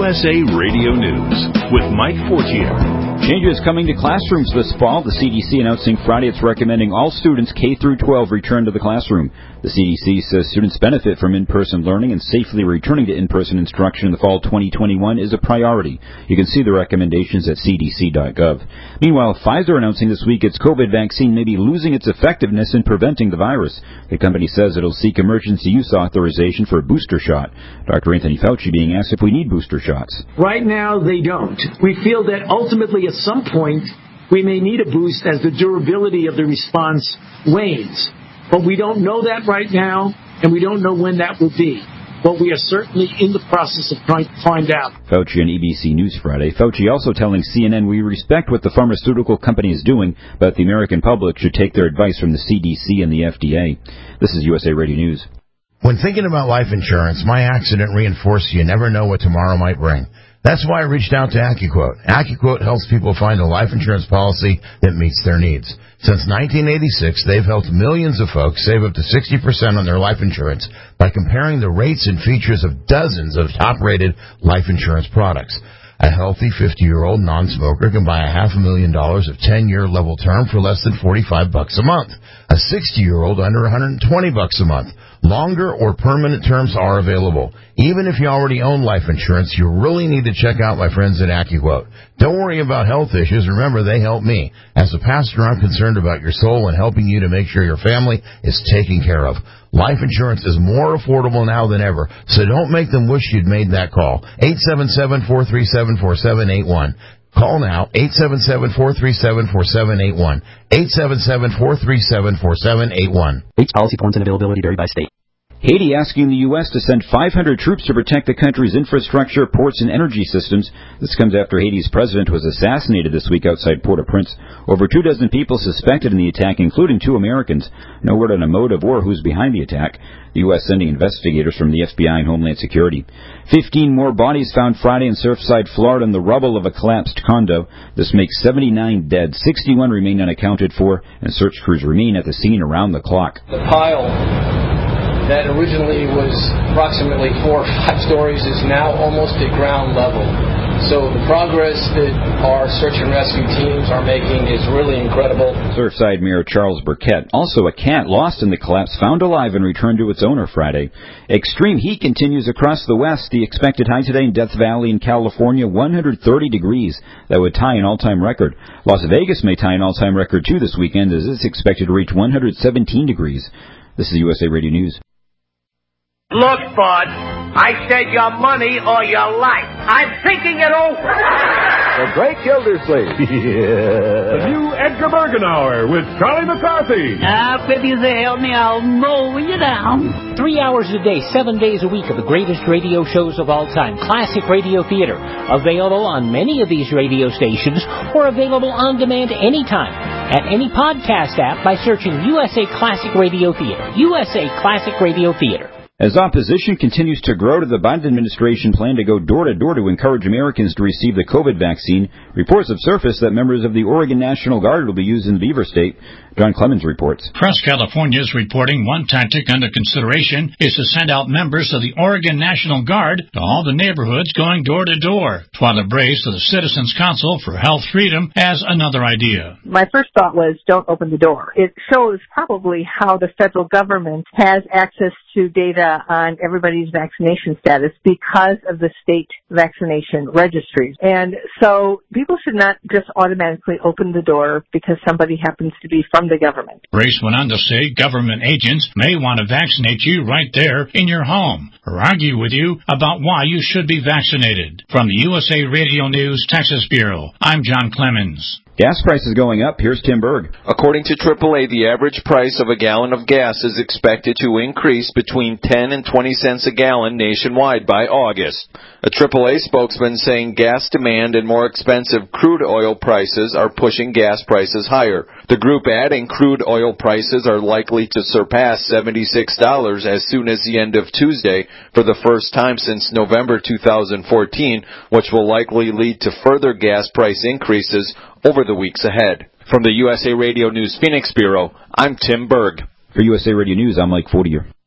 USA Radio News with Mike Fortier. Changes coming to classrooms this fall. The CDC announcing Friday it's recommending all students K through 12 return to the classroom. The CDC says students benefit from in-person learning, and safely returning to in-person instruction in the fall 2021 is a priority. You can see the recommendations at cdc.gov. Meanwhile, Pfizer announcing this week its COVID vaccine may be losing its effectiveness in preventing the virus. The company says it'll seek emergency use authorization for a booster shot. Dr. Anthony Fauci being asked if we need booster shots. Right now, they don't. We feel that ultimately at some point we may need a boost as the durability of the response wanes. But we don't know that right now, and we don't know when that will be. But we are certainly in the process of trying to find out. Fauci on ABC News Friday. Fauci also telling CNN we respect what the pharmaceutical company is doing, but the American public should take their advice from the CDC and the FDA. This is USA Radio News. When thinking about life insurance, my accident reinforced you never know what tomorrow might bring. That's why I reached out to AccuQuote. AccuQuote helps people find a life insurance policy that meets their needs. Since 1986, they've helped millions of folks save up to 60% on their life insurance by comparing the rates and features of dozens of top-rated life insurance products. A healthy 50-year-old non-smoker can buy $500,000 of 10-year level term for less than $45 a month. A 60-year-old under $120 a month. Longer or permanent terms are available. Even if you already own life insurance, you really need to check out my friends at AccuQuote. Don't worry about health issues. Remember, they help me. As a pastor, I'm concerned about your soul and helping you to make sure your family is taken care of. Life insurance is more affordable now than ever, so don't make them wish you'd made that call. 877-437-4781. Call now, 877-437-4781. 877-437-4781. Policy forms and availability vary by state. Haiti asking the U.S. to send 500 troops to protect the country's infrastructure, ports, and energy systems. This comes after Haiti's president was assassinated this week outside Port-au-Prince. Over 24 people suspected in the attack, including 2 Americans. No word on a motive or who's behind the attack. The U.S. sending investigators from the FBI and Homeland Security. 15 more bodies found Friday in Surfside, Florida in the rubble of a collapsed condo. This makes 79 dead. 61 remain unaccounted for, and search crews remain at the scene around the clock. The pile that originally was approximately 4 or 5 stories is now almost at ground level. So the progress that our search and rescue teams are making is really incredible. Surfside Mayor Charles Burkett. Also, a cat lost in the collapse found alive and returned to its owner Friday. Extreme heat continues across the west. The expected high today in Death Valley in California, 130 degrees. That would tie an all-time record. Las Vegas may tie an all-time record too this weekend, as it's expected to reach 117 degrees. This is USA Radio News. Look, bud, I said your money or your life. I'm thinking it over. The Great Gildersleeve. The new Edgar Bergenauer with Charlie McCarthy. If you say help me, I'll mow you down. 3 hours a day, 7 days a week of the greatest radio shows of all time. Classic Radio Theater. Available on many of these radio stations or available on demand anytime at any podcast app by searching USA Classic Radio Theater. USA Classic Radio Theater. As opposition continues to grow to the Biden administration plan to go door-to-door to encourage Americans to receive the COVID vaccine, reports have surfaced that members of the Oregon National Guard will be used in Beaver State. John Clemens reports. Press California is reporting one tactic under consideration is to send out members of the Oregon National Guard to all the neighborhoods going door-to-door. Twyla Brace of the Citizens Council for Health Freedom has another idea. My first thought was, don't open the door. It shows probably how the federal government has access to data on everybody's vaccination status because of the state vaccination registries. And so people should not just automatically open the door because somebody happens to be from the government. Brace went on to say government agents may want to vaccinate you right there in your home or argue with you about why you should be vaccinated. From the USA Radio News Texas Bureau, I'm John Clemens. Gas prices going up. Here's Tim Berg. According to AAA, the average price of a gallon of gas is expected to increase between 10 and 20 cents a gallon nationwide by August. A AAA spokesman saying gas demand and more expensive crude oil prices are pushing gas prices higher. The group adding crude oil prices are likely to surpass $76 as soon as the end of Tuesday for the first time since November 2014, which will likely lead to further gas price increases over the weeks ahead. From the USA Radio News Phoenix Bureau, I'm Tim Berg. For USA Radio News, I'm Mike Fortier.